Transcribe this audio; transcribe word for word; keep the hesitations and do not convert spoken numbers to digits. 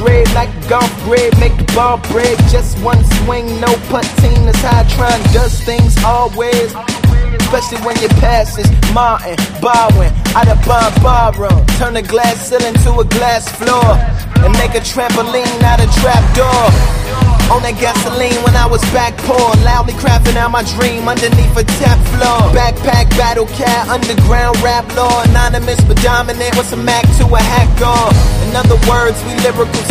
grade like a golf grade, make the ball break. Just one swing, no putt team. That's how Tron does things always. Especially when your passes Martin, Bowen, out of Bob Barroom. Turn a glass ceiling to a glass floor and make a trampoline out of trap door. On that gasoline when I was back poor, loudly crafting out my dream underneath a tap floor. Backpack, battle cat, underground rap law. Anonymous but dominant, what's a Mac to a hack door? In other words, we lyrical